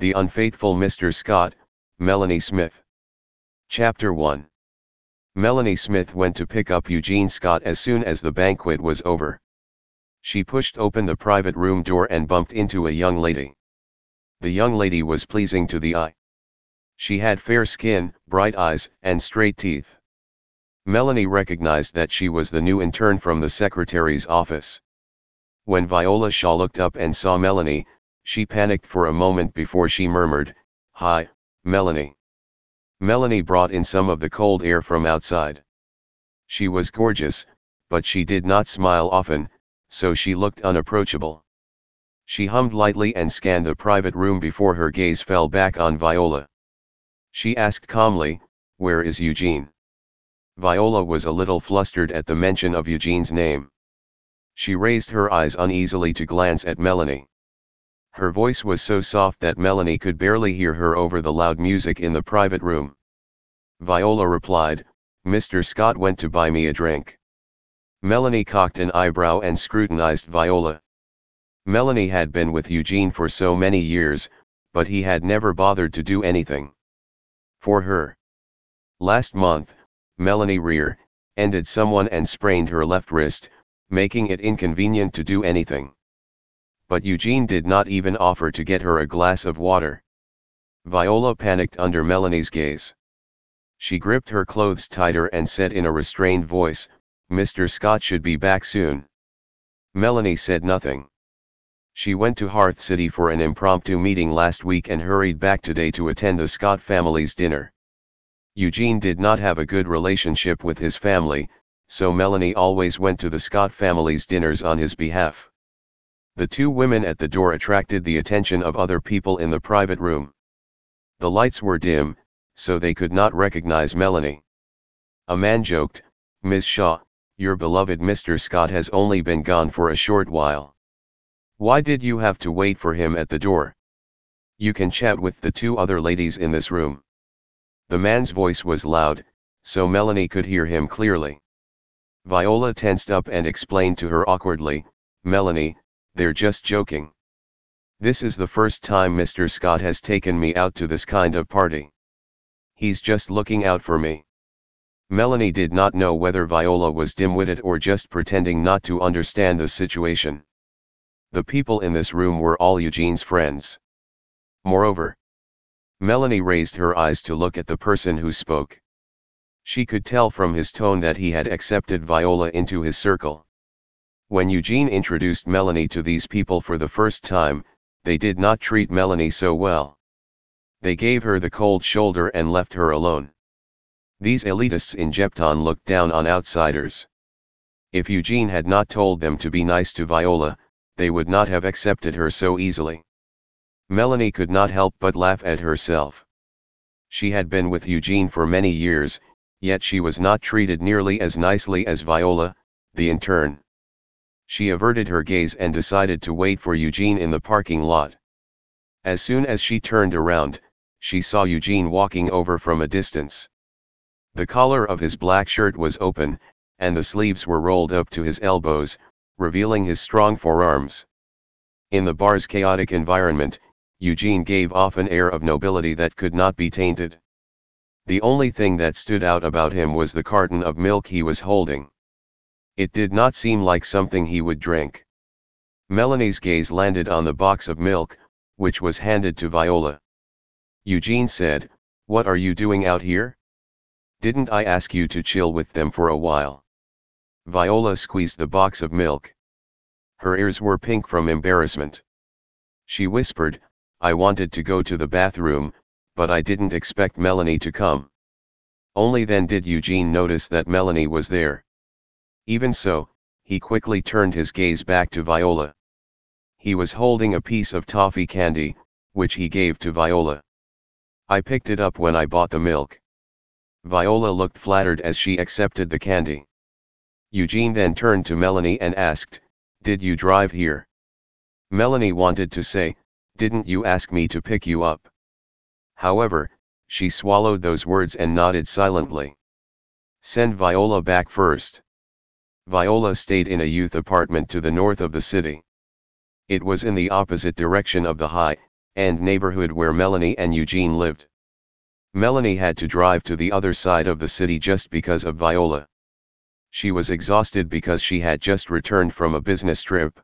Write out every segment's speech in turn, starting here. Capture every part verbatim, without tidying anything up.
The Unfaithful Mister Scott, Melanie Smith. Chapter one. Melanie Smith went to pick up Eugene Scott as soon as the banquet was over. She pushed open the private room door and bumped into a young lady. The young lady was pleasing to the eye. She had fair skin, bright eyes, and straight teeth. Melanie recognized that she was the new intern from the secretary's office. When Viola Shaw looked up and saw Melanie, she panicked for a moment before she murmured, "Hi, Melanie." Melanie brought in some of the cold air from outside. She was gorgeous, but she did not smile often, so she looked unapproachable. She hummed lightly and scanned the private room before her gaze fell back on Viola. She asked calmly, "Where is Eugene?" Viola was a little flustered at the mention of Eugene's name. She raised her eyes uneasily to glance at Melanie. Her voice was so soft that Melanie could barely hear her over the loud music in the private room. Viola replied, "Mister Scott went to buy me a drink." Melanie cocked an eyebrow and scrutinized Viola. Melanie had been with Eugene for so many years, but he had never bothered to do anything for her. Last month, Melanie rear-ended someone and sprained her left wrist, making it inconvenient to do anything. But Eugene did not even offer to get her a glass of water. Viola panicked under Melanie's gaze. She gripped her clothes tighter and said in a restrained voice, "Mister Scott should be back soon." Melanie said nothing. She went to Hearth City for an impromptu meeting last week and hurried back today to attend the Scott family's dinner. Eugene did not have a good relationship with his family, so Melanie always went to the Scott family's dinners on his behalf. The two women at the door attracted the attention of other people in the private room. The lights were dim, so they could not recognize Melanie. A man joked, "Miss Shaw, your beloved Mister Scott has only been gone for a short while. Why did you have to wait for him at the door? You can chat with the two other ladies in this room." The man's voice was loud, so Melanie could hear him clearly. Viola tensed up and explained to her awkwardly, "Melanie, they're just joking. This is the first time Mister Scott has taken me out to this kind of party. He's just looking out for me." Melanie did not know whether Viola was dim-witted or just pretending not to understand the situation. The people in this room were all Eugene's friends. Moreover, Melanie raised her eyes to look at the person who spoke. She could tell from his tone that he had accepted Viola into his circle. When Eugene introduced Melanie to these people for the first time, they did not treat Melanie so well. They gave her the cold shoulder and left her alone. These elitists in Jepton looked down on outsiders. If Eugene had not told them to be nice to Viola, they would not have accepted her so easily. Melanie could not help but laugh at herself. She had been with Eugene for many years, yet she was not treated nearly as nicely as Viola, the intern. She averted her gaze and decided to wait for Eugene in the parking lot. As soon as she turned around, she saw Eugene walking over from a distance. The collar of his black shirt was open, and the sleeves were rolled up to his elbows, revealing his strong forearms. In the bar's chaotic environment, Eugene gave off an air of nobility that could not be tainted. The only thing that stood out about him was the carton of milk he was holding. It did not seem like something he would drink. Melanie's gaze landed on the box of milk, which was handed to Viola. Eugene said, "What are you doing out here? Didn't I ask you to chill with them for a while?" Viola squeezed the box of milk. Her ears were pink from embarrassment. She whispered, "I wanted to go to the bathroom, but I didn't expect Melanie to come." Only then did Eugene notice that Melanie was there. Even so, he quickly turned his gaze back to Viola. He was holding a piece of toffee candy, which he gave to Viola. "I picked it up when I bought the milk." Viola looked flattered as she accepted the candy. Eugene then turned to Melanie and asked, "Did you drive here?" Melanie wanted to say, "Didn't you ask me to pick you up?" However, she swallowed those words and nodded silently. "Send Viola back first." Viola stayed in a youth apartment to the north of the city. It was in the opposite direction of the high, and neighborhood where Melanie and Eugene lived. Melanie had to drive to the other side of the city just because of Viola. She was exhausted because she had just returned from a business trip.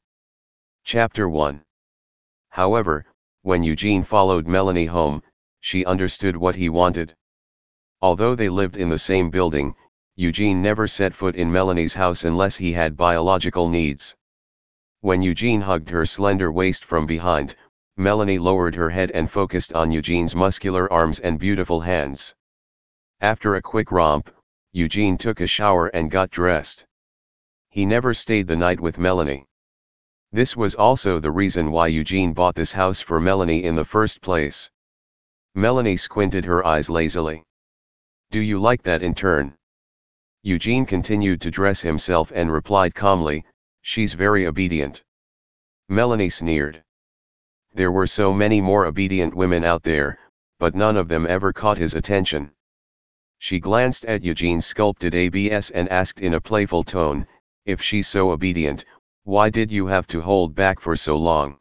Chapter one. However, when Eugene followed Melanie home, she understood what he wanted. Although they lived in the same building, Eugene never set foot in Melanie's house unless he had biological needs. When Eugene hugged her slender waist from behind, Melanie lowered her head and focused on Eugene's muscular arms and beautiful hands. After a quick romp, Eugene took a shower and got dressed. He never stayed the night with Melanie. This was also the reason why Eugene bought this house for Melanie in the first place. Melanie squinted her eyes lazily. "Do you like that intern?" Eugene continued to dress himself and replied calmly, "She's very obedient." Melanie sneered. There were so many more obedient women out there, but none of them ever caught his attention. She glanced at Eugene's sculpted abs and asked in a playful tone, "If she's so obedient, why did you have to hold back for so long?"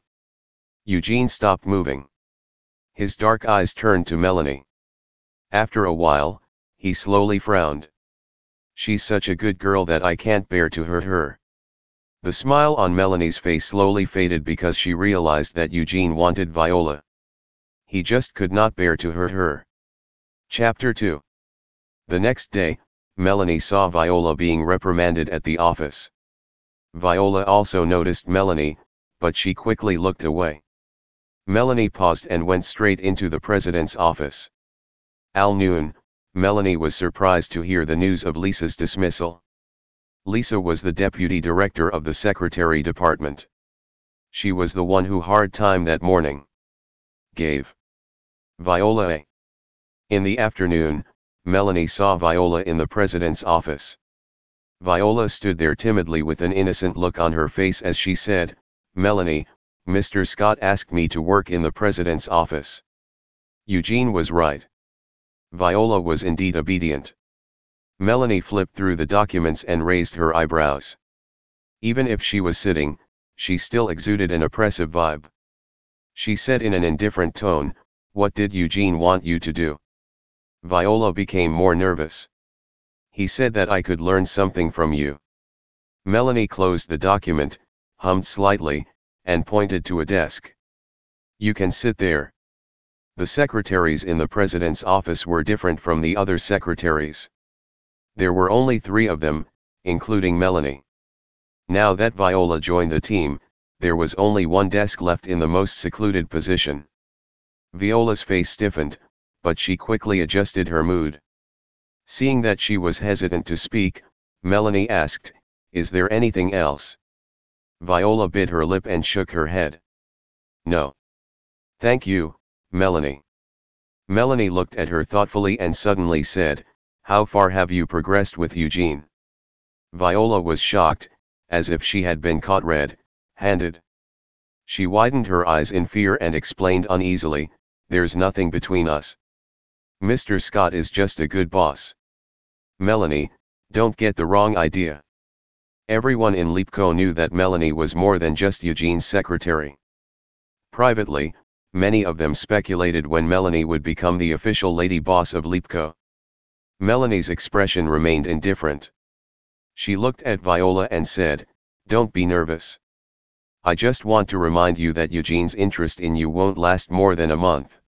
Eugene stopped moving. His dark eyes turned to Melanie. After a while, he slowly frowned. "She's such a good girl that I can't bear to hurt her." The smile on Melanie's face slowly faded because she realized that Eugene wanted Viola. He just could not bear to hurt her. Chapter two. The next day, Melanie saw Viola being reprimanded at the office. Viola also noticed Melanie, but she quickly looked away. Melanie paused and went straight into the president's office. At noon, Melanie was surprised to hear the news of Lisa's dismissal. Lisa was the deputy director of the secretary department. She was the one who hard time that morning. Gave Viola a. In the afternoon, Melanie saw Viola in the president's office. Viola stood there timidly with an innocent look on her face as she said, "Melanie, Mister Scott asked me to work in the president's office." Eugene was right. Viola was indeed obedient. Melanie flipped through the documents and raised her eyebrows. Even if she was sitting, she still exuded an oppressive vibe. She said in an indifferent tone, "What did Eugene want you to do?" Viola became more nervous. "He said that I could learn something from you." Melanie closed the document, hummed slightly, and pointed to a desk. "You can sit there." The secretaries in the president's office were different from the other secretaries. There were only three of them, including Melanie. Now that Viola joined the team, there was only one desk left in the most secluded position. Viola's face stiffened, but she quickly adjusted her mood. Seeing that she was hesitant to speak, Melanie asked, "Is there anything else?" Viola bit her lip and shook her head. "No. Thank you, Melanie." Melanie looked at her thoughtfully and suddenly said, "How far have you progressed with Eugene?" Viola was shocked, as if she had been caught red-handed. She widened her eyes in fear and explained uneasily, "There's nothing between us. Mister Scott is just a good boss." "Melanie, don't get the wrong idea." Everyone in Leapco knew that Melanie was more than just Eugene's secretary. Privately, many of them speculated when Melanie would become the official lady boss of Leapco. Melanie's expression remained indifferent. She looked at Viola and said, "Don't be nervous. I just want to remind you that Eugene's interest in you won't last more than a month."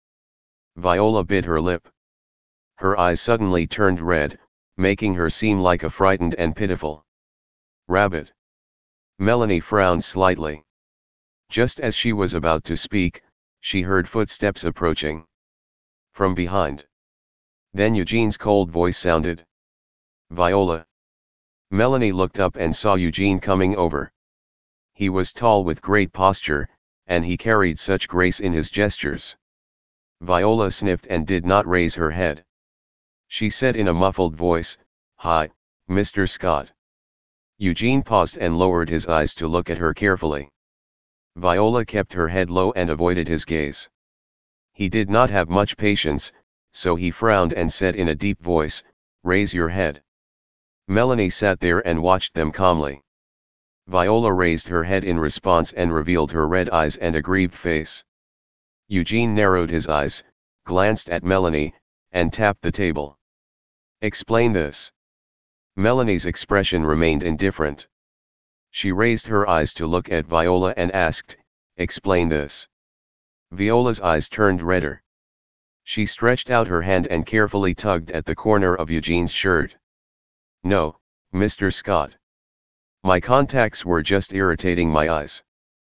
Viola bit her lip. Her eyes suddenly turned red, making her seem like a frightened and pitiful rabbit. Melanie frowned slightly. Just as she was about to speak, she heard footsteps approaching from behind. Then Eugene's cold voice sounded. "Viola." Melanie looked up and saw Eugene coming over. He was tall with great posture, and he carried such grace in his gestures. Viola sniffed and did not raise her head. She said in a muffled voice, "Hi, Mister Scott." Eugene paused and lowered his eyes to look at her carefully. Viola kept her head low and avoided his gaze. He did not have much patience, so he frowned and said in a deep voice, "Raise your head." Melanie sat there and watched them calmly. Viola raised her head in response and revealed her red eyes and a grieved face. Eugene narrowed his eyes, glanced at Melanie, and tapped the table. Explain this. Melanie's expression remained indifferent. She raised her eyes to look at Viola and asked, explain this. Viola's eyes turned redder. She stretched out her hand and carefully tugged at the corner of Eugene's shirt. No, Mister Scott. My contacts were just irritating my eyes.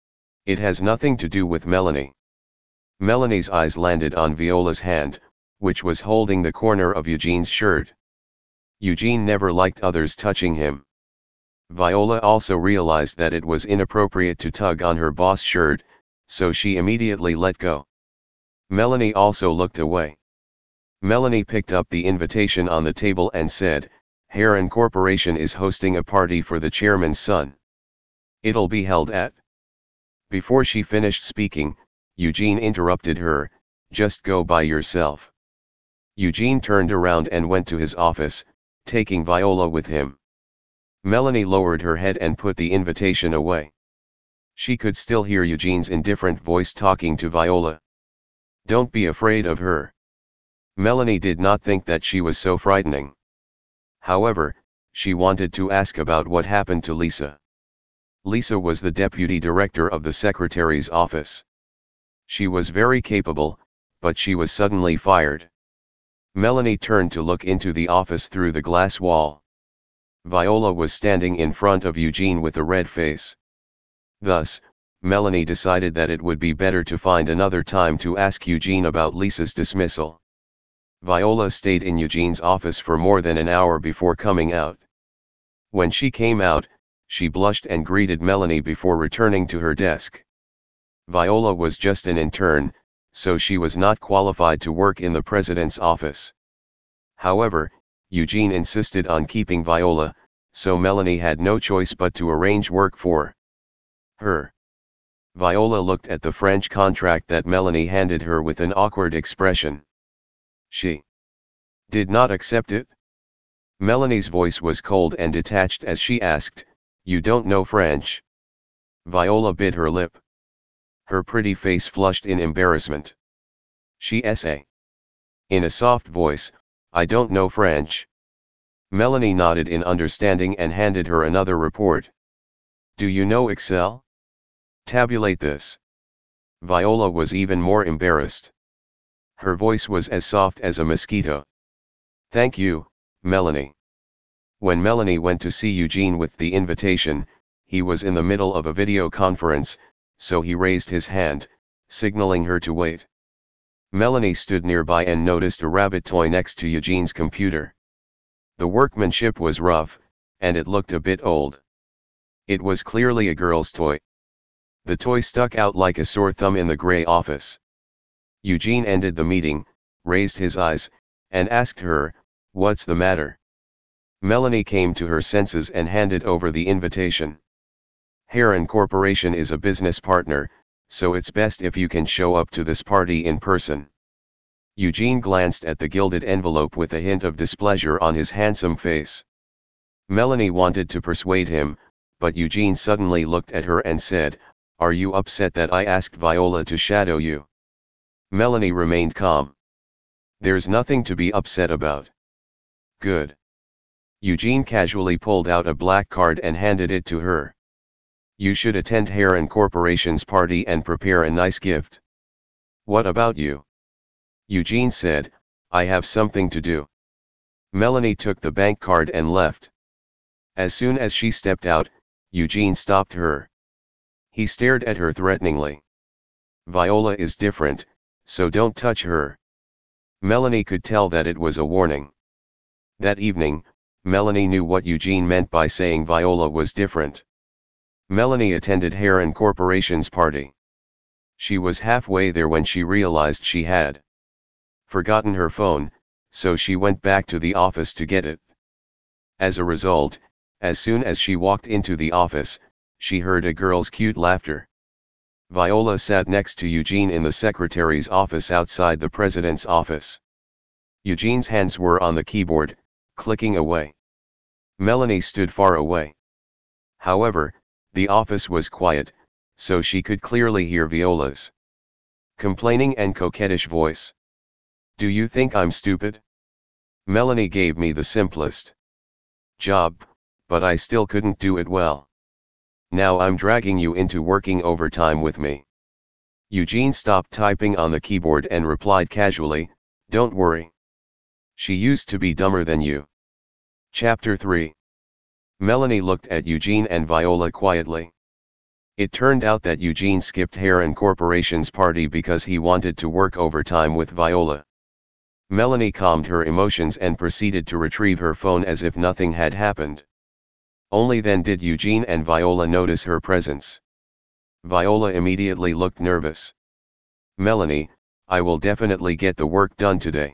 It has nothing to do with Melanie. Melanie's eyes landed on Viola's hand, which was holding the corner of Eugene's shirt. Eugene never liked others touching him. Viola also realized that it was inappropriate to tug on her boss shirt, so she immediately let go. Melanie also looked away. Melanie picked up the invitation on the table and said, Heron Corporation is hosting a party for the chairman's son. It'll be held at. Before she finished speaking, Eugene interrupted her, just go by yourself. Eugene turned around and went to his office, taking Viola with him. Melanie lowered her head and put the invitation away. She could still hear Eugene's indifferent voice talking to Viola. Don't be afraid of her. Melanie did not think that she was so frightening. However, she wanted to ask about what happened to Lisa. Lisa was the deputy director of the secretary's office. She was very capable, but she was suddenly fired. Melanie turned to look into the office through the glass wall. Viola was standing in front of Eugene with a red face. Thus, Melanie decided that it would be better to find another time to ask Eugene about Lisa's dismissal. Viola stayed in Eugene's office for more than an hour before coming out. When she came out, she blushed and greeted Melanie before returning to her desk. Viola was just an intern, so she was not qualified to work in the president's office. However, Eugene insisted on keeping Viola, so Melanie had no choice but to arrange work for her. Viola looked at the French contract that Melanie handed her with an awkward expression. She did not accept it. Melanie's voice was cold and detached as she asked, "You don't know French?" Viola bit her lip. Her pretty face flushed in embarrassment. She said, in a soft voice, "I don't know French." Melanie nodded in understanding and handed her another report. "Do you know Excel? Tabulate this." Viola was even more embarrassed. Her voice was as soft as a mosquito. "Thank you, Melanie." When Melanie went to see Eugene with the invitation, he was in the middle of a video conference, so he raised his hand, signaling her to wait. Melanie stood nearby and noticed a rabbit toy next to Eugene's computer. The workmanship was rough, and it looked a bit old. It was clearly a girl's toy. The toy stuck out like a sore thumb in the gray office. Eugene ended the meeting, raised his eyes, and asked her, "What's the matter?" Melanie came to her senses and handed over the invitation. "Heron Corporation is a business partner, so it's best if you can show up to this party in person." Eugene glanced at the gilded envelope with a hint of displeasure on his handsome face. Melanie wanted to persuade him, but Eugene suddenly looked at her and said, "Are you upset that I asked Viola to shadow you?" Melanie remained calm. "There's nothing to be upset about." "Good." Eugene casually pulled out a black card and handed it to her. "You should attend Heron Corporation's party and prepare a nice gift." "What about you?" Eugene said, "I have something to do." Melanie took the bank card and left. As soon as she stepped out, Eugene stopped her. He stared at her threateningly. "Viola is different, so don't touch her." Melanie could tell that it was a warning. That evening, Melanie knew what Eugene meant by saying Viola was different. Melanie attended Heron Corporation's party. She was halfway there when she realized she had forgotten her phone, so she went back to the office to get it. As a result, as soon as she walked into the office, she heard a girl's cute laughter. Viola sat next to Eugene in the secretary's office outside the president's office. Eugene's hands were on the keyboard, clicking away. Melanie stood far away. However, the office was quiet, so she could clearly hear Viola's Complaining and coquettish voice. Do you think I'm stupid? Melanie gave me the simplest job, but I still couldn't do it well. Now I'm dragging you into working overtime with me. Eugene stopped typing on the keyboard and replied casually, don't worry. She used to be dumber than you. Chapter three. Melanie looked at Eugene and Viola quietly. It turned out that Eugene skipped Heron Corporation's party because he wanted to work overtime with Viola. Melanie calmed her emotions and proceeded to retrieve her phone as if nothing had happened. Only then did Eugene and Viola notice her presence. Viola immediately looked nervous. Melanie, I will definitely get the work done today.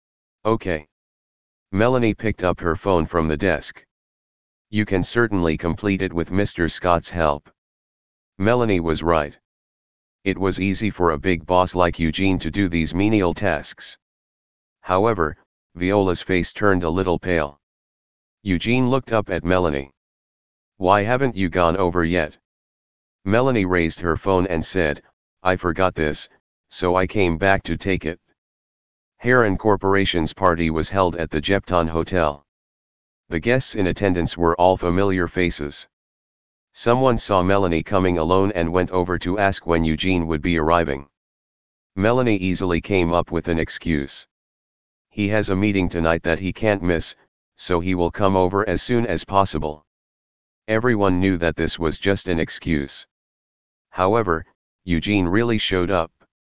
Okay. Melanie picked up her phone from the desk. You can certainly complete it with Mister Scott's help. Melanie was right. It was easy for a big boss like Eugene to do these menial tasks. However, Viola's face turned a little pale. Eugene looked up at Melanie. Why haven't you gone over yet? Melanie raised her phone and said, I forgot this, so I came back to take it. Heron Corporation's party was held at the Jepton Hotel. The guests in attendance were all familiar faces. Someone saw Melanie coming alone and went over to ask when Eugene would be arriving. Melanie easily came up with an excuse. He has a meeting tonight that he can't miss, so he will come over as soon as possible. Everyone knew that this was just an excuse. However, Eugene really showed up.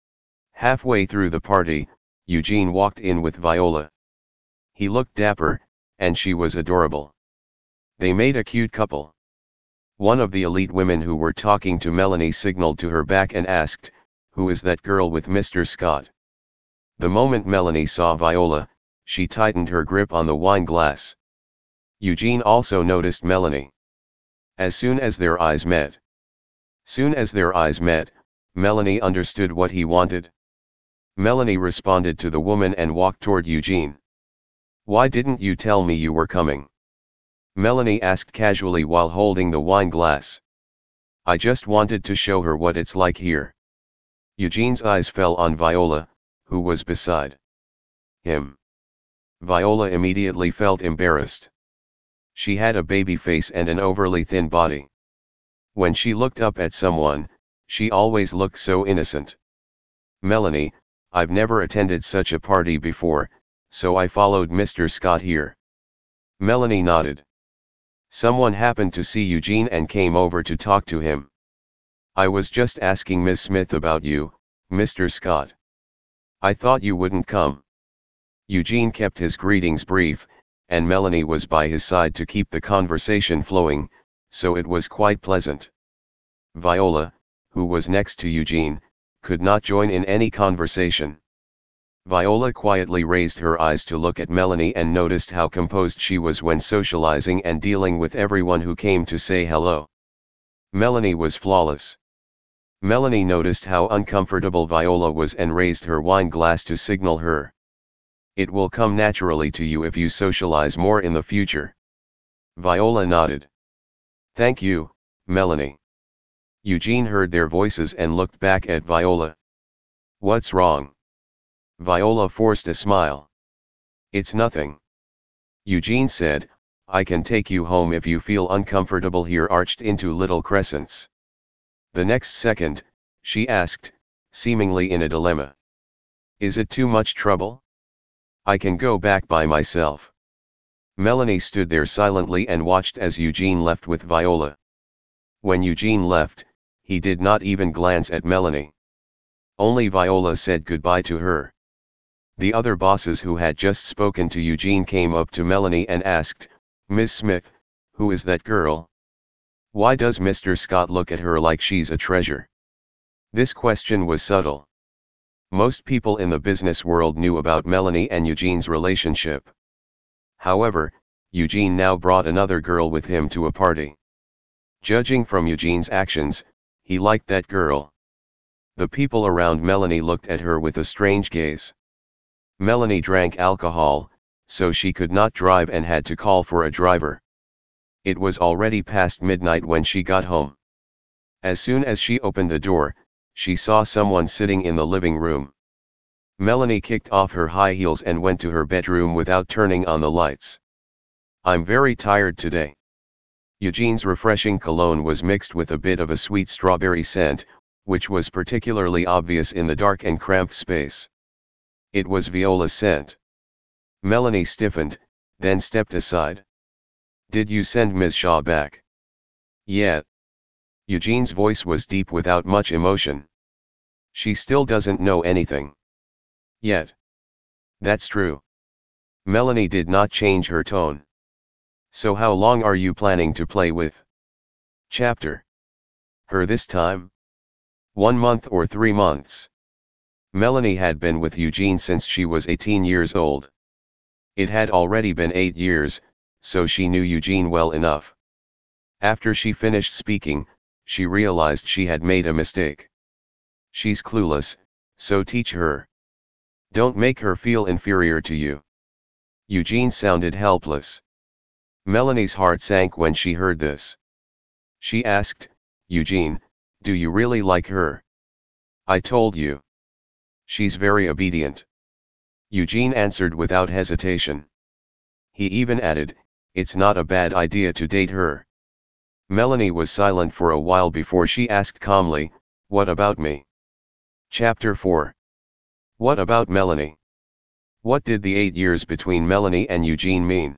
Halfway through the party, Eugene walked in with Viola. He looked dapper, and she was adorable. They made a cute couple. One of the elite women who were talking to Melanie signaled to her back and asked, who is that girl with Mister Scott? The moment Melanie saw Viola, she tightened her grip on the wine glass. Eugene also noticed Melanie. As soon as their eyes met. Soon as their eyes met, Melanie understood what he wanted. Melanie responded to the woman and walked toward Eugene. Why didn't you tell me you were coming? Melanie asked casually while holding the wine glass. I just wanted to show her what it's like here. Eugene's eyes fell on Viola, who was beside him. Viola immediately felt embarrassed. She had a baby face and an overly thin body. When she looked up at someone, she always looked so innocent. Melanie, I've never attended such a party before, so I followed Mister Scott here. Melanie nodded. Someone happened to see Eugene and came over to talk to him. I was just asking Miss Smith about you, Mister Scott. I thought you wouldn't come. Eugene kept his greetings brief, and Melanie was by his side to keep the conversation flowing, so it was quite pleasant. Viola, who was next to Eugene, could not join in any conversation. Viola quietly raised her eyes to look at Melanie and noticed how composed she was when socializing and dealing with everyone who came to say hello. Melanie was flawless. Melanie noticed how uncomfortable Viola was and raised her wine glass to signal her. It will come naturally to you if you socialize more in the future. Viola nodded. Thank you, Melanie. Eugene heard their voices and looked back at Viola. What's wrong? Viola forced a smile. It's nothing. Eugene said, I can take you home if you feel uncomfortable here, arched into little crescents. The next second, she asked, seemingly in a dilemma. Is it too much trouble? I can go back by myself. Melanie stood there silently and watched as Eugene left with Viola. When Eugene left, he did not even glance at Melanie. Only Viola said goodbye to her. The other bosses who had just spoken to Eugene came up to Melanie and asked, Miss Smith, who is that girl? Why does Mister Scott look at her like she's a treasure? This question was subtle. Most people in the business world knew about Melanie and Eugene's relationship. However, Eugene now brought another girl with him to a party. Judging from Eugene's actions, he liked that girl. The people around Melanie looked at her with a strange gaze. Melanie drank alcohol, so she could not drive and had to call for a driver. It was already past midnight when she got home. As soon as she opened the door, she saw someone sitting in the living room. Melanie kicked off her high heels and went to her bedroom without turning on the lights. "I'm very tired today." Eugene's refreshing cologne was mixed with a bit of a sweet strawberry scent, which was particularly obvious in the dark and cramped space. It was Viola's scent. Melanie stiffened, then stepped aside. "Did you send Miz Shaw back?" "Yeah." Eugene's voice was deep without much emotion. "She still doesn't know anything. Yet." "That's true." Melanie did not change her tone. "So how long are you planning to play with?" Chapter. Her this time? One month or three months. Melanie had been with Eugene since she was eighteen years old. It had already been eight years, so she knew Eugene well enough. After she finished speaking, she realized she had made a mistake. "She's clueless, so teach her. Don't make her feel inferior to you." Eugene sounded helpless. Melanie's heart sank when she heard this. She asked, "Eugene, do you really like her?" "I told you. She's very obedient." Eugene answered without hesitation. He even added, "It's not a bad idea to date her." Melanie was silent for a while before she asked calmly, "What about me?" Chapter four. What about Melanie? What did the eight years between Melanie and Eugene mean?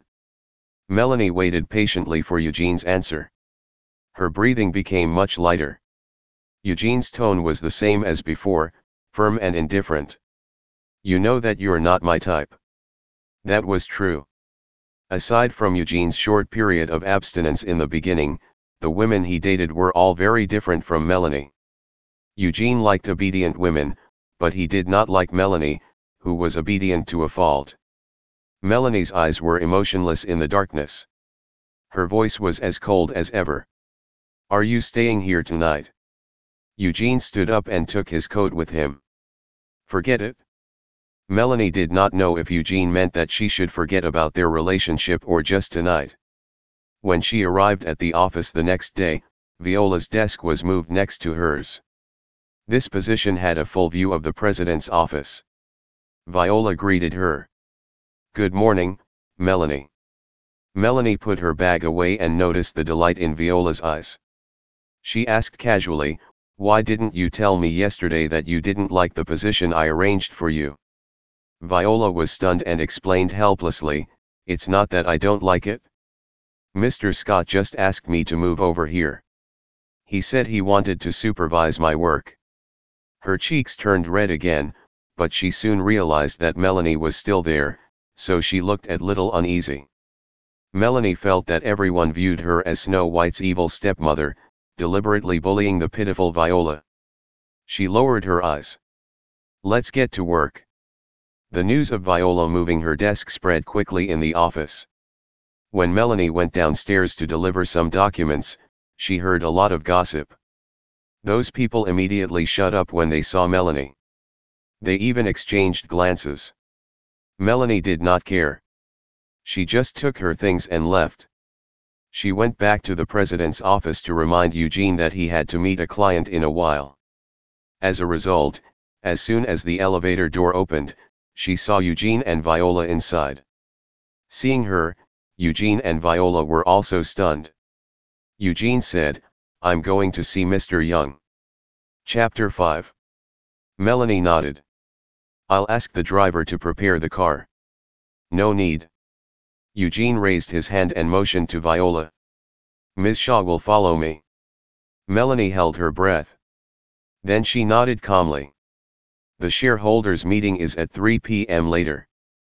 Melanie waited patiently for Eugene's answer. Her breathing became much lighter. Eugene's tone was the same as before, firm and indifferent. "You know that you're not my type." That was true. Aside from Eugene's short period of abstinence in the beginning, the women he dated were all very different from Melanie. Eugene liked obedient women, but he did not like Melanie, who was obedient to a fault. Melanie's eyes were emotionless in the darkness. Her voice was as cold as ever. "Are you staying here tonight?" Eugene stood up and took his coat with him. "Forget it." Melanie did not know if Eugene meant that she should forget about their relationship or just tonight. When she arrived at the office the next day, Viola's desk was moved next to hers. This position had a full view of the president's office. Viola greeted her. "Good morning, Melanie." Melanie put her bag away and noticed the delight in Viola's eyes. She asked casually, "Why didn't you tell me yesterday that you didn't like the position I arranged for you?" Viola was stunned and explained helplessly, "It's not that I don't like it. Mister Scott just asked me to move over here. He said he wanted to supervise my work." Her cheeks turned red again, but she soon realized that Melanie was still there, so she looked a little uneasy. Melanie felt that everyone viewed her as Snow White's evil stepmother, deliberately bullying the pitiful Viola. She lowered her eyes. "Let's get to work." The news of Viola moving her desk spread quickly in the office. When Melanie went downstairs to deliver some documents, she heard a lot of gossip. Those people immediately shut up when they saw Melanie. They even exchanged glances. Melanie did not care. She just took her things and left. She went back to the president's office to remind Eugene that he had to meet a client in a while. As a result, as soon as the elevator door opened, she saw Eugene and Viola inside. Seeing her, Eugene and Viola were also stunned. Eugene said, "I'm going to see Mister Young." Chapter five. Melanie nodded. "I'll ask the driver to prepare the car." "No need." Eugene raised his hand and motioned to Viola. "Miz Shaw will follow me." Melanie held her breath. Then she nodded calmly. "The shareholders' meeting is at three p m later."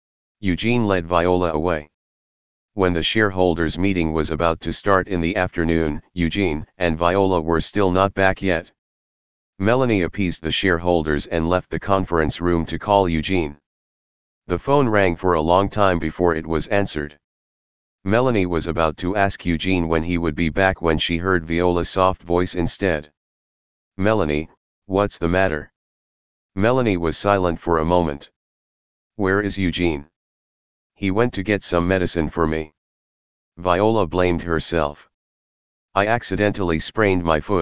Eugene led Viola away. When the shareholders' meeting was about to start in the afternoon, Eugene and Viola were still not back yet. Melanie appeased the shareholders and left the conference room to call Eugene. The phone rang for a long time before it was answered. Melanie was about to ask Eugene when he would be back when she heard Viola's soft voice instead. "Melanie, what's the matter?" Melanie was silent for a moment. "Where is Eugene?" "He went to get some medicine for me." Viola blamed herself. "I accidentally sprained my foot,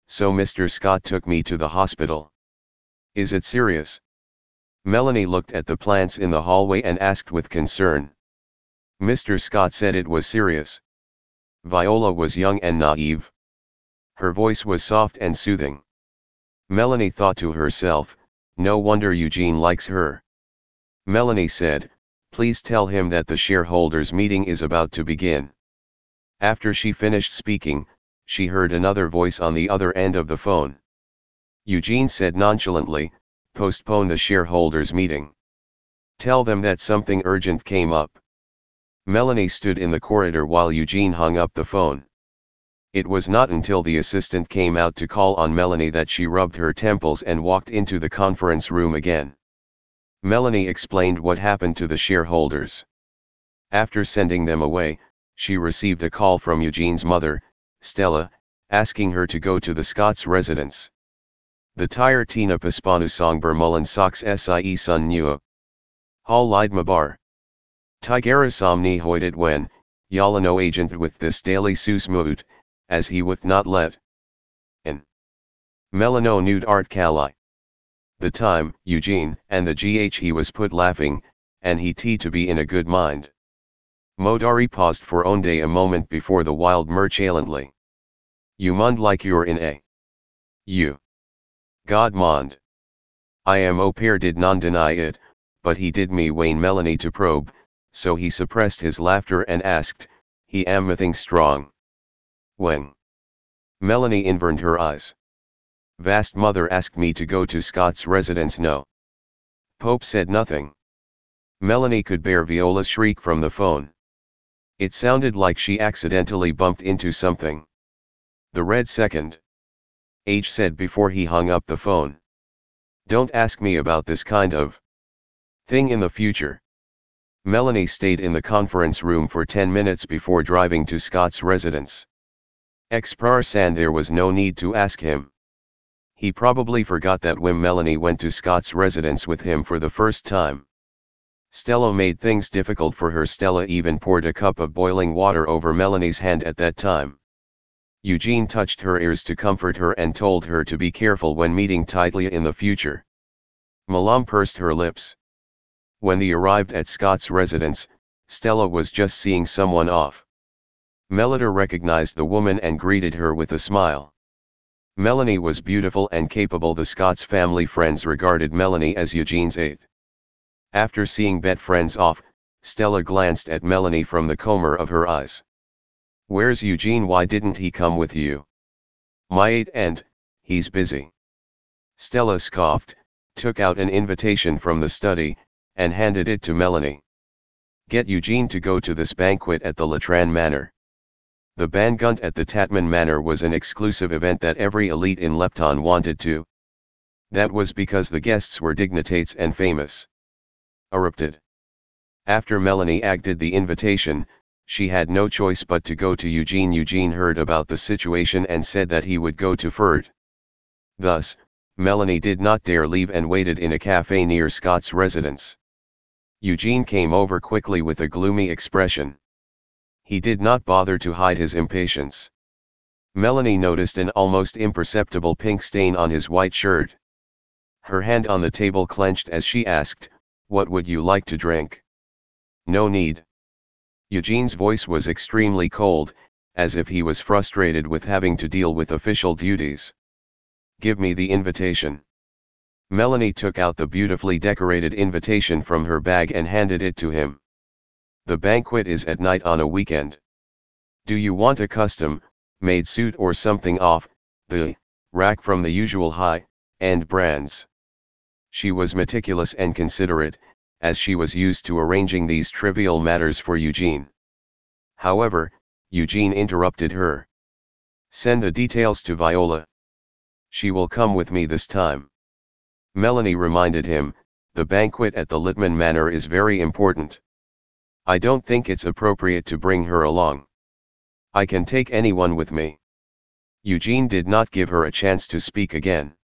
so Mister Scott took me to the hospital. Is it serious? Melanie looked at the plants in the hallway and asked with concern. Mister Scott said it was serious. Viola was young and naive. Her voice was soft and soothing. Melanie thought to herself, no wonder Eugene likes her. Melanie said, please tell him that the shareholders' meeting is about to begin. After she finished speaking, she heard another voice on the other end of the phone. Eugene said nonchalantly, postpone the shareholders' meeting. Tell them that something urgent came up. Melanie stood in the corridor while Eugene hung up the phone. It was not until the assistant came out to call on Melanie that she rubbed her temples and walked into the conference room again. Melanie explained what happened to the shareholders. After sending them away, she received a call from Eugene's mother, Stella, asking her to go to the Scots' residence. The tire tina pispanu song bermulan sox sie sun nua. Hall lide mabar. Tigera somni hoidit when, yalano agent with this daily sus moot, as he with not let. In. Melano nude art kali. The time, Eugene, and the gh he was put laughing, and he t to be in a good mind. Modari paused for onde a moment before the wild merchalently. You mund like you're in a. You. God mond. I am au pair did non deny it, but he did me Wayne Melanie to probe, so he suppressed his laughter and asked, he am nothing strong. When? Melanie inverned her eyes. Vast mother asked me to go to Scott's residence no. Pope said nothing. Melanie could bear Viola's shriek from the phone. It sounded like she accidentally bumped into something. The red second. H said before he hung up the phone. Don't ask me about this kind of thing in the future. Melanie stayed in the conference room for ten minutes before driving to Scott's residence. Exprar san there was no need to ask him. He probably forgot that when Melanie went to Scott's residence with him for the first time. Stella made things difficult for her. Stella even poured a cup of boiling water over Melanie's hand at that time. Eugene touched her ears to comfort her and told her to be careful when meeting Titlia in the future. Malam pursed her lips. When they arrived at Scott's residence, Stella was just seeing someone off. Melita recognized the woman and greeted her with a smile. Melanie was beautiful and capable. The Scott's family friends regarded Melanie as Eugene's eighth. After seeing bet friends off, Stella glanced at Melanie from the corner of her eyes. Where's Eugene? Why didn't he come with you? My eight and, he's busy. Stella scoffed, took out an invitation from the study, and handed it to Melanie. Get Eugene to go to this banquet at the Latran Manor. The Bangunt at the Tatman Manor was an exclusive event that every elite in Lepton wanted to. That was because the guests were dignities and famous. Erupted. After Melanie acted the invitation, she had no choice but to go to Eugene. Eugene heard about the situation and said that he would go to Ferd. Thus, Melanie did not dare leave and waited in a cafe near Scott's residence. Eugene came over quickly with a gloomy expression. He did not bother to hide his impatience. Melanie noticed an almost imperceptible pink stain on his white shirt. Her hand on the table clenched as she asked, "What would you like to drink?" "No need." Eugene's voice was extremely cold, as if he was frustrated with having to deal with official duties. "Give me the invitation." Melanie took out the beautifully decorated invitation from her bag and handed it to him. "The banquet is at night on a weekend. Do you want a custom-made suit or something off the rack from the usual high-end brands?" She was meticulous and considerate, as she was used to arranging these trivial matters for Eugene. However, Eugene interrupted her. "Send the details to Viola. She will come with me this time." Melanie reminded him, "The banquet at the Littman Manor is very important. I don't think it's appropriate to bring her along. I can take anyone with me." Eugene did not give her a chance to speak again.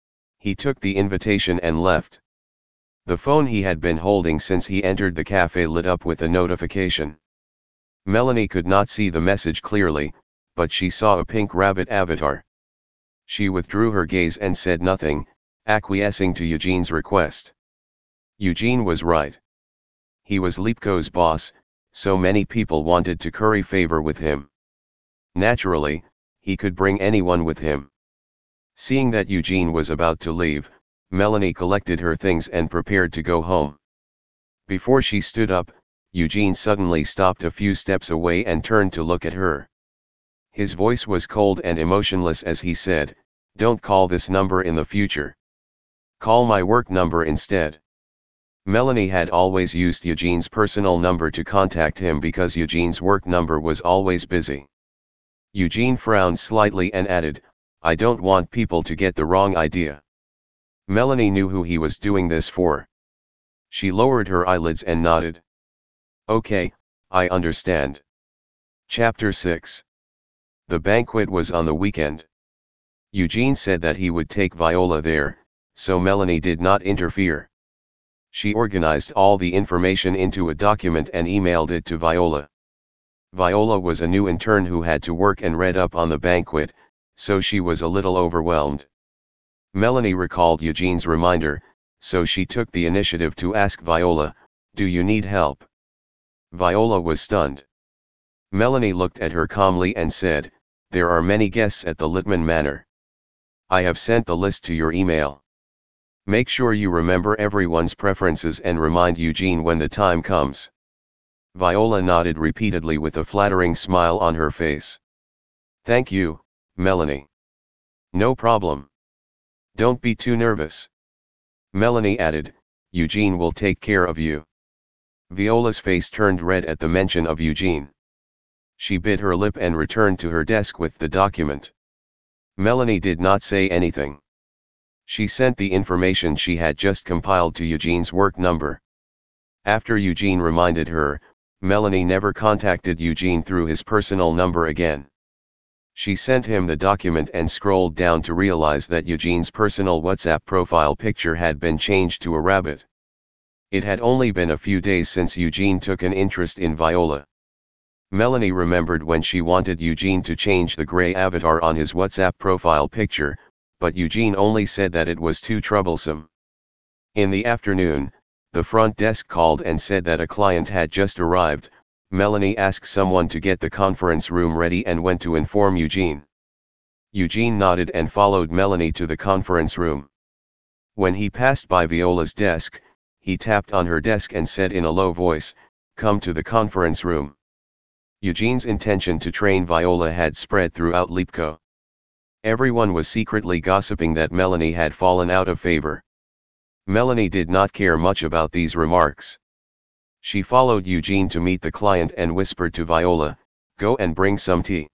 He took the invitation and left. The phone he had been holding since he entered the cafe lit up with a notification. Melanie could not see the message clearly, but she saw a pink rabbit avatar. She withdrew her gaze and said nothing, acquiescing to Eugene's request. Eugene was right. He was Lipko's boss, so many people wanted to curry favor with him. Naturally, he could bring anyone with him. Seeing that Eugene was about to leave, Melanie collected her things and prepared to go home. Before she stood up, Eugene suddenly stopped a few steps away and turned to look at her. His voice was cold and emotionless as he said, "Don't call this number in the future. Call my work number instead." Melanie had always used Eugene's personal number to contact him because Eugene's work number was always busy. Eugene frowned slightly and added, "I don't want people to get the wrong idea." Melanie knew who he was doing this for. She lowered her eyelids and nodded. "Okay, I understand." Chapter six. The banquet was on the weekend. Eugene said that he would take Viola there, so Melanie did not interfere. She organized all the information into a document and emailed it to Viola. Viola was a new intern who had to work and read up on the banquet, so she was a little overwhelmed. Melanie recalled Eugene's reminder, so she took the initiative to ask Viola, "Do you need help?" Viola was stunned. Melanie looked at her calmly and said, "There are many guests at the Littman Manor. I have sent the list to your email. Make sure you remember everyone's preferences and remind Eugene when the time comes." Viola nodded repeatedly with a flattering smile on her face. "Thank you, Melanie." "No problem. Don't be too nervous." Melanie added, "Eugene will take care of you." Viola's face turned red at the mention of Eugene. She bit her lip and returned to her desk with the document. Melanie did not say anything. She sent the information she had just compiled to Eugene's work number. After Eugene reminded her, Melanie never contacted Eugene through his personal number again. She sent him the document and scrolled down to realize that Eugene's personal WhatsApp profile picture had been changed to a rabbit. It had only been a few days since Eugene took an interest in Viola. Melanie remembered when she wanted Eugene to change the gray avatar on his WhatsApp profile picture, but Eugene only said that it was too troublesome. In the afternoon, the front desk called and said that a client had just arrived. Melanie asked someone to get the conference room ready and went to inform Eugene. Eugene nodded and followed Melanie to the conference room. When he passed by Viola's desk, he tapped on her desk and said in a low voice, "Come to the conference room." Eugene's intention to train Viola had spread throughout Lipko. Everyone was secretly gossiping that Melanie had fallen out of favor. Melanie did not care much about these remarks. She followed Eugene to meet the client and whispered to Viola, "Go and bring some tea."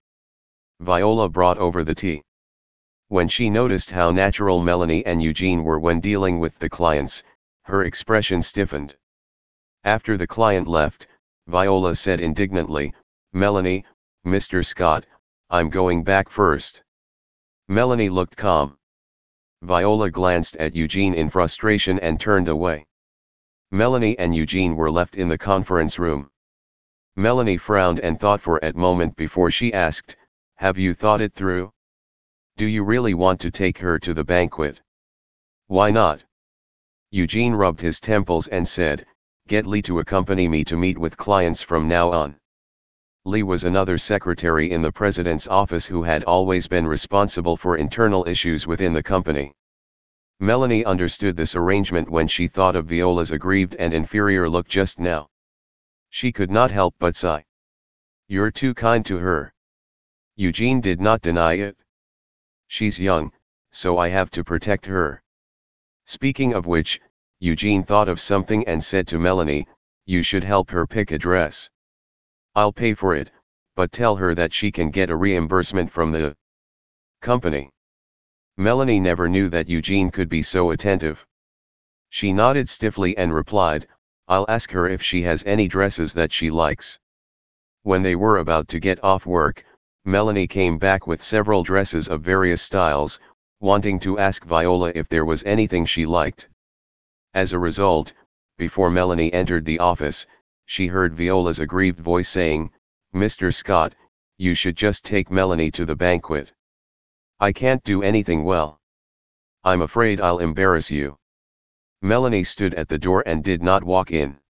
Viola brought over the tea. When she noticed how natural Melanie and Eugene were when dealing with the clients, her expression stiffened. After the client left, Viola said indignantly, "Melanie, Mister Scott, I'm going back first." Melanie looked calm. Viola glanced at Eugene in frustration and turned away. Melanie and Eugene were left in the conference room. Melanie frowned and thought for a moment before she asked, "Have you thought it through? Do you really want to take her to the banquet?" "Why not?" Eugene rubbed his temples and said, "Get Lee to accompany me to meet with clients from now on." Lee was another secretary in the president's office who had always been responsible for internal issues within the company. Melanie understood this arrangement when she thought of Viola's aggrieved and inferior look just now. She could not help but sigh. "You're too kind to her." Eugene did not deny it. "She's young, so I have to protect her." Speaking of which, Eugene thought of something and said to Melanie, "You should help her pick a dress. I'll pay for it, but tell her that she can get a reimbursement from the company." Melanie never knew that Eugene could be so attentive. She nodded stiffly and replied, "I'll ask her if she has any dresses that she likes." When they were about to get off work, Melanie came back with several dresses of various styles, wanting to ask Viola if there was anything she liked. As a result, before Melanie entered the office, she heard Viola's aggrieved voice saying, "Mister Scott, you should just take Melanie to the banquet." I can't do anything well. I'm afraid I'll embarrass you. Melanie stood at the door and did not walk in.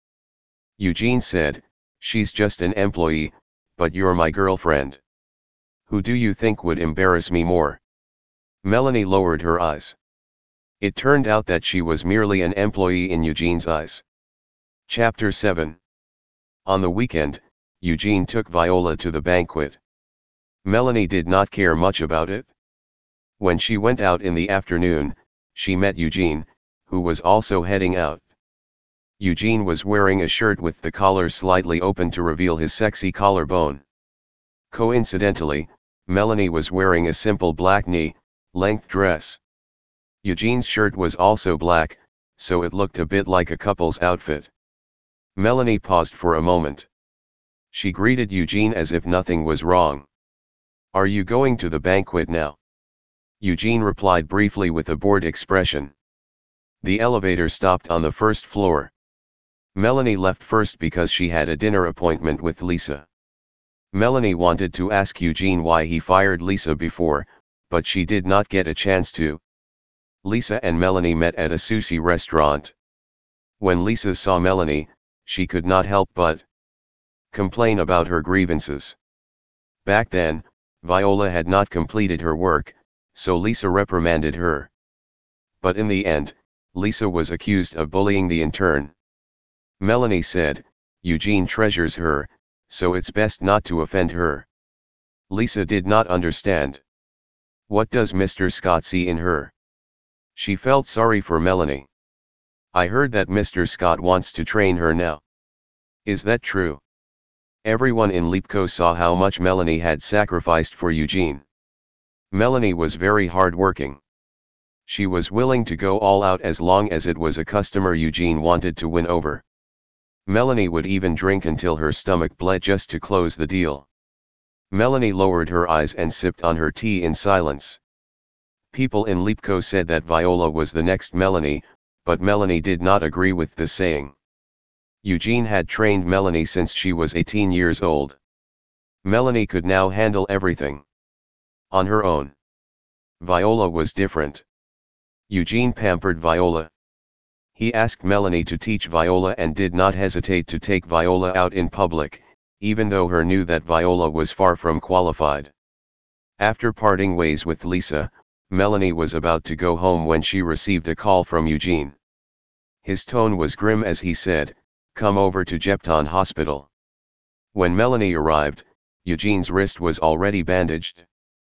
Eugene said, she's just an employee, but you're my girlfriend. Who do you think would embarrass me more? Melanie lowered her eyes. It turned out that she was merely an employee in Eugene's eyes. Chapter seven. On the weekend, Eugene took Viola to the banquet. Melanie did not care much about it. When she went out in the afternoon, she met Eugene, who was also heading out. Eugene was wearing a shirt with the collar slightly open to reveal his sexy collarbone. Coincidentally, Melanie was wearing a simple black knee-length dress. Eugene's shirt was also black, so it looked a bit like a couple's outfit. Melanie paused for a moment. She greeted Eugene as if nothing was wrong. Are you going to the banquet now? Eugene replied briefly with a bored expression. The elevator stopped on the first floor. Melanie left first because she had a dinner appointment with Lisa. Melanie wanted to ask Eugene why he fired Lisa before, but she did not get a chance to. Lisa and Melanie met at a sushi restaurant. When Lisa saw Melanie, she could not help but complain about her grievances. Back then, Viola had not completed her work, so Lisa reprimanded her. But in the end, Lisa was accused of bullying the intern. Melanie said, Eugene treasures her, so it's best not to offend her. Lisa did not understand. What does Mister Scott see in her? She felt sorry for Melanie. I heard that Mister Scott wants to train her now. Is that true? Everyone in Leapco saw how much Melanie had sacrificed for Eugene. Melanie was very hard-working. She was willing to go all out as long as it was a customer Eugene wanted to win over. Melanie would even drink until her stomach bled just to close the deal. Melanie lowered her eyes and sipped on her tea in silence. People in Leapco said that Viola was the next Melanie, but Melanie did not agree with this saying. Eugene had trained Melanie since she was eighteen years old. Melanie could now handle everything on her own. Viola was different. Eugene pampered Viola. He asked Melanie to teach Viola and did not hesitate to take Viola out in public, even though her knew that Viola was far from qualified. After parting ways with Lisa, Melanie was about to go home when she received a call from Eugene. His tone was grim as he said, "Come over to Jepton Hospital." When Melanie arrived, Eugene's wrist was already bandaged.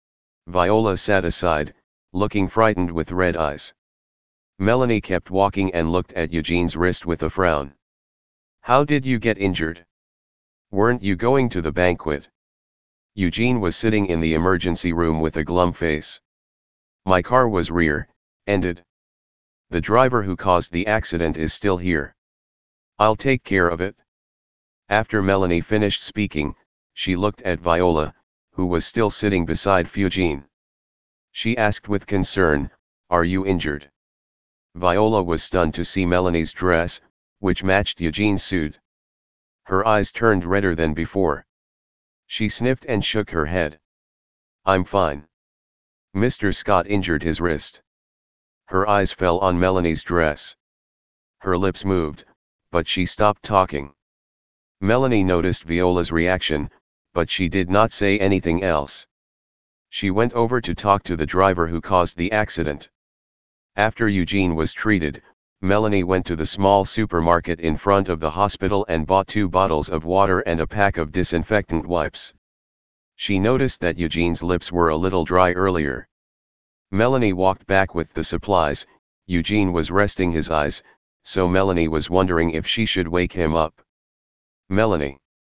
Viola sat aside, looking frightened with red eyes. Melanie kept walking and looked at Eugene's wrist with a frown. "How did you get injured? Weren't you going to the banquet?" Eugene was sitting in the emergency room with a glum face. "My car was rear-ended. The driver who caused the accident is still here. I'll take care of it." After Melanie finished speaking, she looked at Viola, who was still sitting beside Eugene. She asked with concern, "Are you injured?" Viola was stunned to see Melanie's dress, which matched Eugene's suit. Her eyes turned redder than before. She sniffed and shook her head. "I'm fine. Mister Scott injured his wrist." Her eyes fell on Melanie's dress. Her lips moved, but she stopped talking. Melanie noticed Viola's reaction, but she did not say anything else. She went over to talk to the driver who caused the accident. After Eugene was treated, Melanie went to the small supermarket in front of the hospital and bought two bottles of water and a pack of disinfectant wipes. She noticed that Eugene's lips were a little dry earlier. Melanie walked back with the supplies. Eugene was resting his eyes, so Melanie was wondering if she should wake him up. "Melanie."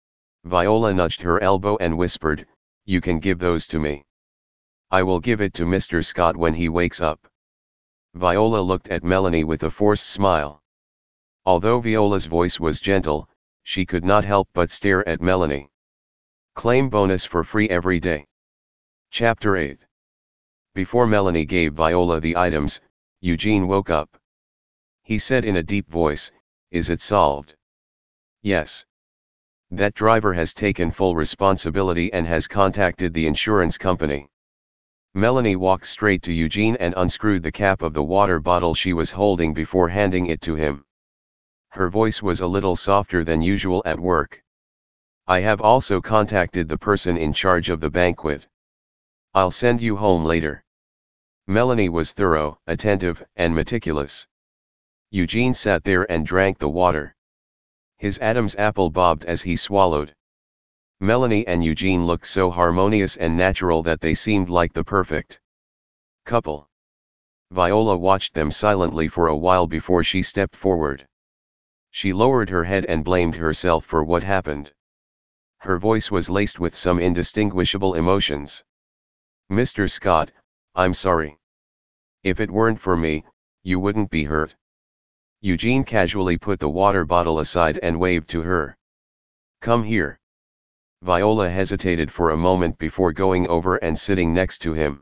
Viola nudged her elbow and whispered, "You can give those to me. I will give it to Mister Scott when he wakes up." Viola looked at Melanie with a forced smile. Although Viola's voice was gentle, she could not help but stare at Melanie. Claim bonus for free every day. Chapter eight. Before Melanie gave Viola the items, Eugene woke up. He said in a deep voice, "Is it solved?" "Yes. That driver has taken full responsibility and has contacted the insurance company." Melanie walked straight to Eugene and unscrewed the cap of the water bottle she was holding before handing it to him. Her voice was a little softer than usual at work. I have also contacted the person in charge of the banquet. I'll send you home later. Melanie was thorough, attentive, and meticulous. Eugene sat there and drank the water. His Adam's apple bobbed as he swallowed. Melanie and Eugene looked so harmonious and natural that they seemed like the perfect couple. Viola watched them silently for a while before she stepped forward. She lowered her head and blamed herself for what happened. Her voice was laced with some indistinguishable emotions. Mister Scott, I'm sorry. If it weren't for me, you wouldn't be hurt. Eugene casually put the water bottle aside and waved to her. Come here. Viola hesitated for a moment before going over and sitting next to him.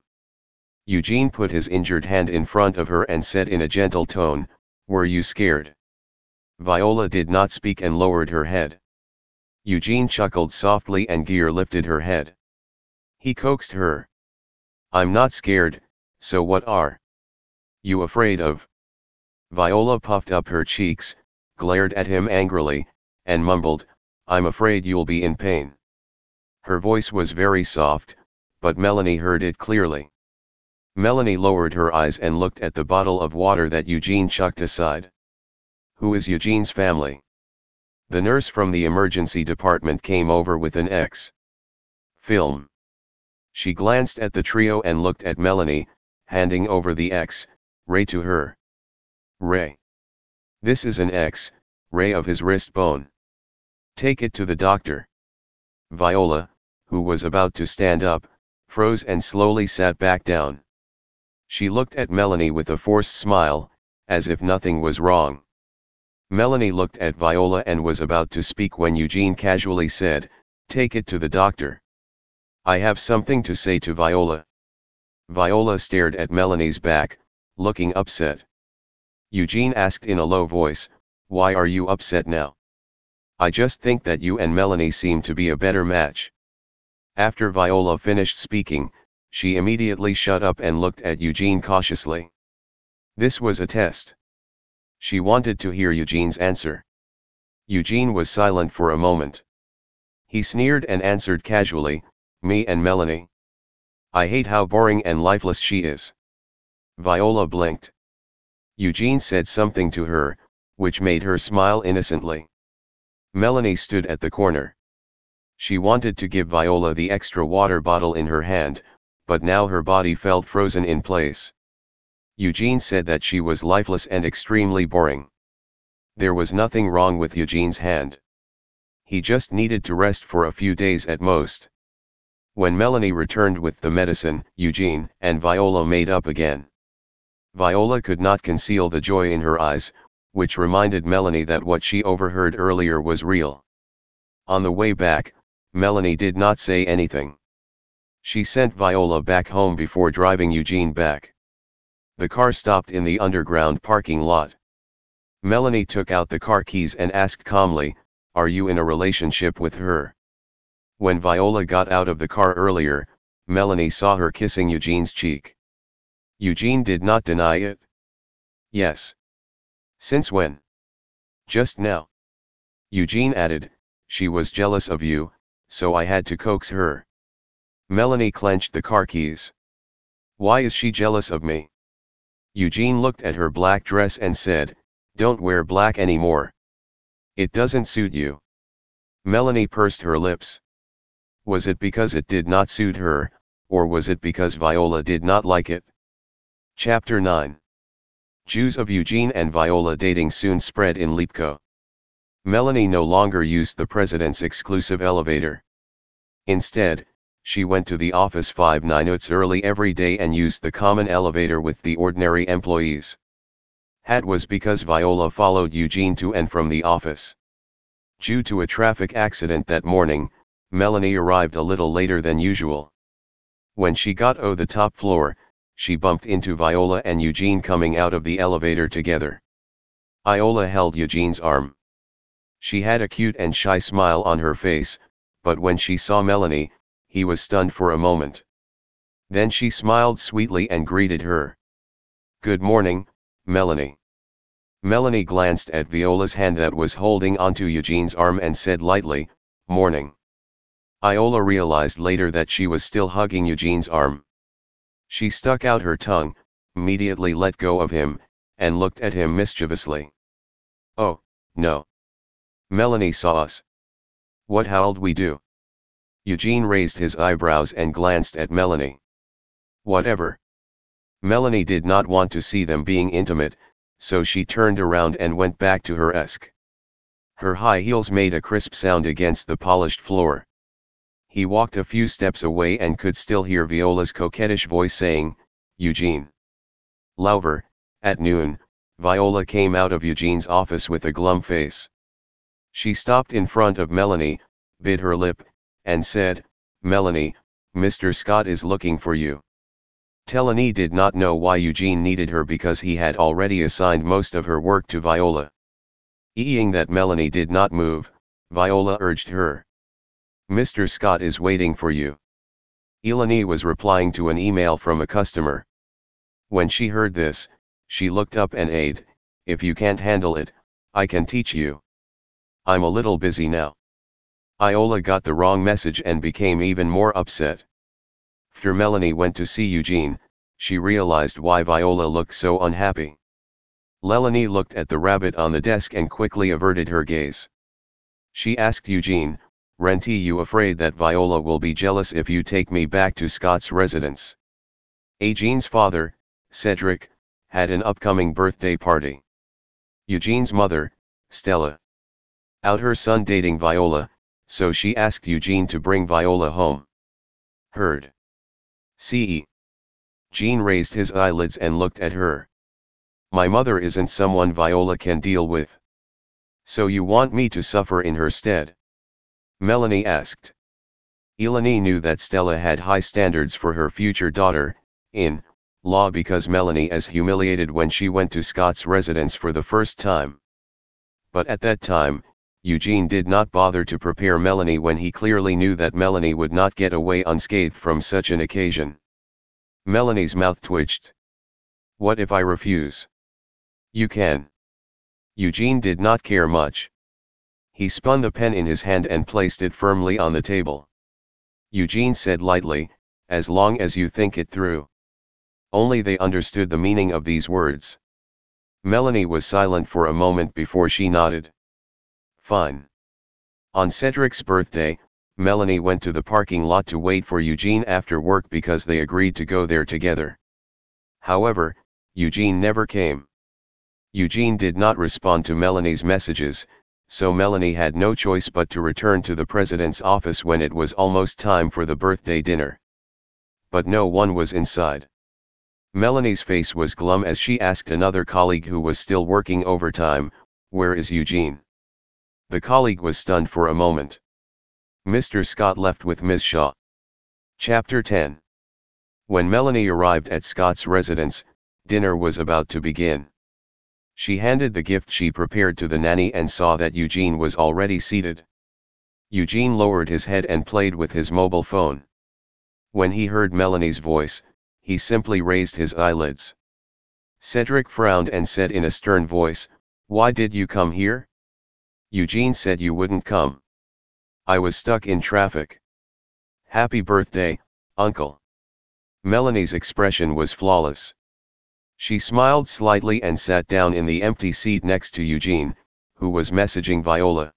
Eugene put his injured hand in front of her and said in a gentle tone, "Were you scared?" Viola did not speak and lowered her head. Eugene chuckled softly and Gear lifted her head. He coaxed her. I'm not scared, so what are you afraid of? Viola puffed up her cheeks, glared at him angrily, and mumbled, I'm afraid you'll be in pain. Her voice was very soft, but Melanie heard it clearly. Melanie lowered her eyes and looked at the bottle of water that Eugene chucked aside. Who is Eugene's family? The nurse from the emergency department came over with an X film. She glanced at the trio and looked at Melanie, handing over the X-ray to her. Ray. This is an X-ray of his wrist bone. Take it to the doctor. Viola, who was about to stand up, froze and slowly sat back down. She looked at Melanie with a forced smile, as if nothing was wrong. Melanie looked at Viola and was about to speak when Eugene casually said, Take it to the doctor. I have something to say to Viola. Viola stared at Melanie's back, looking upset. Eugene asked in a low voice, Why are you upset now? I just think that you and Melanie seem to be a better match. After Viola finished speaking, she immediately shut up and looked at Eugene cautiously. This was a test. She wanted to hear Eugene's answer. Eugene was silent for a moment. He sneered and answered casually, Me and Melanie. I hate how boring and lifeless she is. Viola blinked. Eugene said something to her, which made her smile innocently. Melanie stood at the corner. She wanted to give Viola the extra water bottle in her hand, but now her body felt frozen in place. Eugene said that she was lifeless and extremely boring. There was nothing wrong with Eugene's hand. He just needed to rest for a few days at most. When Melanie returned with the medicine, Eugene and Viola made up again. Viola could not conceal the joy in her eyes, which reminded Melanie that what she overheard earlier was real. On the way back, Melanie did not say anything. She sent Viola back home before driving Eugene back. The car stopped in the underground parking lot. Melanie took out the car keys and asked calmly, Are you in a relationship with her? When Viola got out of the car earlier, Melanie saw her kissing Eugene's cheek. Eugene did not deny it. Yes. Since when? Just now. Eugene added, She was jealous of you, so I had to coax her. Melanie clenched the car keys. Why is she jealous of me? Eugene looked at her black dress and said, Don't wear black anymore. It doesn't suit you. Melanie pursed her lips. Was it because it did not suit her, or was it because Viola did not like it? Chapter nine. News of Eugene and Viola dating soon spread in Lipko. Melanie no longer used the president's exclusive elevator. Instead, she went to the office five minutes early every day and used the common elevator with the ordinary employees. That was because Viola followed Eugene to and from the office. Due to a traffic accident that morning, Melanie arrived a little later than usual. When she got to the top floor, she bumped into Viola and Eugene coming out of the elevator together. Viola held Eugene's arm. She had a cute and shy smile on her face, but when she saw Melanie, he was stunned for a moment. Then she smiled sweetly and greeted her. "Good morning, Melanie." Melanie glanced at Viola's hand that was holding onto Eugene's arm and said lightly, "Morning." Iola realized later that she was still hugging Eugene's arm. She stuck out her tongue, immediately let go of him, and looked at him mischievously. "Oh, no. Melanie saw us. What how'll we do?" Eugene raised his eyebrows and glanced at Melanie. "Whatever." Melanie did not want to see them being intimate, so she turned around and went back to her desk. Her high heels made a crisp sound against the polished floor. He walked a few steps away and could still hear Viola's coquettish voice saying, "Eugene." Lauver, at noon, Viola came out of Eugene's office with a glum face. She stopped in front of Melanie, bit her lip, and said, "Melanie, Mister Scott is looking for you." Telani did not know why Eugene needed her because he had already assigned most of her work to Viola. Seeing that Melanie did not move, Viola urged her. "Mister Scott is waiting for you." Eleni was replying to an email from a customer. When she heard this, she looked up and aid, "If you can't handle it, I can teach you. I'm a little busy now." Iola got the wrong message and became even more upset. After Melanie went to see Eugene, she realized why Viola looked so unhappy. Lelani looked at the rabbit on the desk and quickly averted her gaze. She asked Eugene, "Renti, you afraid that Viola will be jealous if you take me back to Scott's residence?" Eugene's father, Cedric, had an upcoming birthday party. Eugene's mother, Stella, out her son dating Viola, so she asked Eugene to bring Viola home. Heard. Ce. Gene raised his eyelids and looked at her. "My mother isn't someone Viola can deal with. So you want me to suffer in her stead?" Melanie asked. Eleni knew that Stella had high standards for her future daughter, in law, because Melanie was humiliated when she went to Scott's residence for the first time. But at that time, Eugene did not bother to prepare Melanie when he clearly knew that Melanie would not get away unscathed from such an occasion. Melanie's mouth twitched. "What if I refuse?" "You can." Eugene did not care much. He spun the pen in his hand and placed it firmly on the table. Eugene said lightly, "As long as you think it through." Only they understood the meaning of these words. Melanie was silent for a moment before she nodded. "Fine." On Cedric's birthday, Melanie went to the parking lot to wait for Eugene after work because they agreed to go there together. However, Eugene never came. Eugene did not respond to Melanie's messages, so Melanie had no choice but to return to the president's office when it was almost time for the birthday dinner. But no one was inside. Melanie's face was glum as she asked another colleague who was still working overtime, "Where is Eugene?" The colleague was stunned for a moment. Mister Scott left with Miz Shaw. Chapter ten. When Melanie arrived at Scott's residence, dinner was about to begin. She handed the gift she prepared to the nanny and saw that Eugene was already seated. Eugene lowered his head and played with his mobile phone. When he heard Melanie's voice, he simply raised his eyelids. Cedric frowned and said in a stern voice, "Why did you come here?" Eugene said you wouldn't come. "I was stuck in traffic." "Happy birthday, Uncle." Melanie's expression was flawless. She smiled slightly and sat down in the empty seat next to Eugene, who was messaging Viola.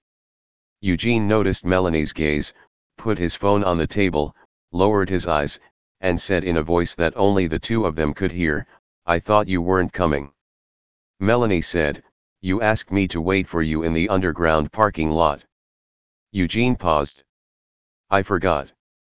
Eugene noticed Melanie's gaze, put his phone on the table, lowered his eyes, and said in a voice that only the two of them could hear, "I thought you weren't coming." Melanie said, "You asked me to wait for you in the underground parking lot." Eugene paused. "I forgot."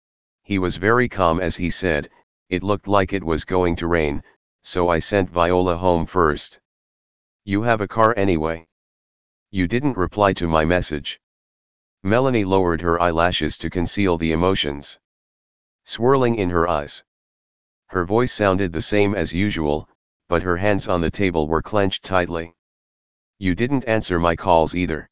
He was very calm as he said, "It looked like it was going to rain, so I sent Viola home first." "You have a car anyway." "You didn't reply to my message." Melanie lowered her eyelashes to conceal the emotions swirling in her eyes. Her voice sounded the same as usual, but her hands on the table were clenched tightly. "You didn't answer my calls either.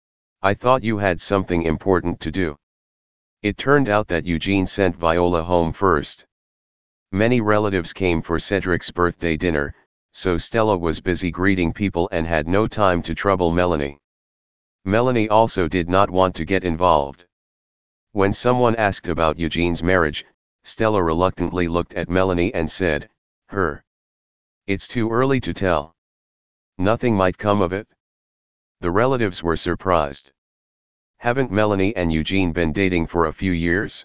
I thought you had something important to do." It turned out that Eugene sent Viola home first. Many relatives came for Cedric's birthday dinner, so Stella was busy greeting people and had no time to trouble Melanie. Melanie also did not want to get involved. When someone asked about Eugene's marriage, Stella reluctantly looked at Melanie and said, "Her. It's too early to tell. Nothing might come of it." The relatives were surprised. Haven't Melanie and Eugene been dating for a few years?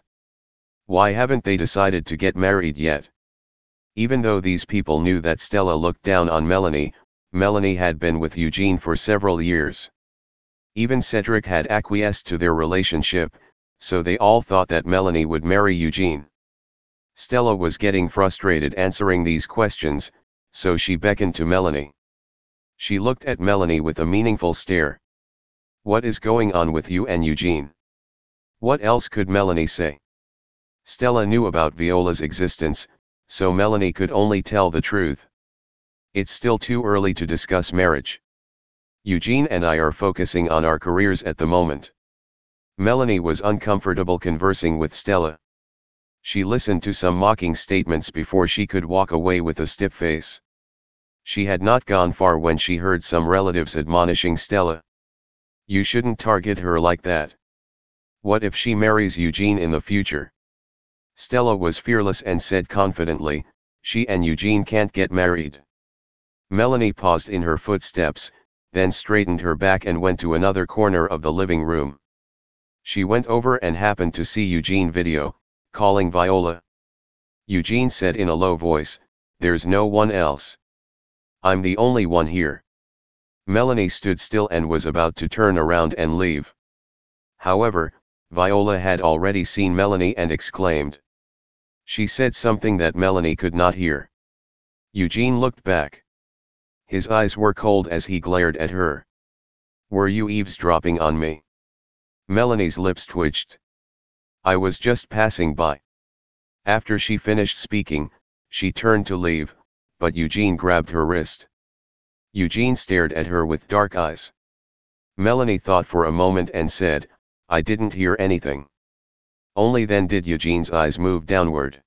Why haven't they decided to get married yet? Even though these people knew that Stella looked down on Melanie, Melanie had been with Eugene for several years. Even Cedric had acquiesced to their relationship, so they all thought that Melanie would marry Eugene. Stella was getting frustrated answering these questions, so she beckoned to Melanie. She looked at Melanie with a meaningful stare. "What is going on with you and Eugene?" What else could Melanie say? Stella knew about Viola's existence, so Melanie could only tell the truth. "It's still too early to discuss marriage. Eugene and I are focusing on our careers at the moment." Melanie was uncomfortable conversing with Stella. She listened to some mocking statements before she could walk away with a stiff face. She had not gone far when she heard some relatives admonishing Stella. "You shouldn't target her like that. What if she marries Eugene in the future?" Stella was fearless and said confidently, "She and Eugene can't get married." Melanie paused in her footsteps, then straightened her back and went to another corner of the living room. She went over and happened to see Eugene video, calling Viola. Eugene said in a low voice, "There's no one else. I'm the only one here." Melanie stood still and was about to turn around and leave. However, Viola had already seen Melanie and exclaimed. She said something that Melanie could not hear. Eugene looked back. His eyes were cold as he glared at her. "Were you eavesdropping on me?" Melanie's lips twitched. "I was just passing by." After she finished speaking, she turned to leave, but Eugene grabbed her wrist. Eugene stared at her with dark eyes. Melanie thought for a moment and said, "I didn't hear anything." Only then did Eugene's eyes move downward.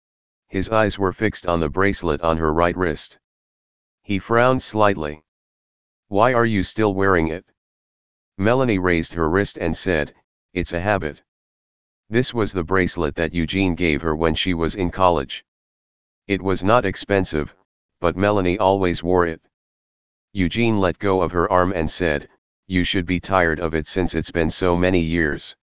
His eyes were fixed on the bracelet on her right wrist. He frowned slightly. "Why are you still wearing it?" Melanie raised her wrist and said, "It's a habit." This was the bracelet that Eugene gave her when she was in college. It was not expensive, but Melanie always wore it. Eugene let go of her arm and said, "You should be tired of it since it's been so many years."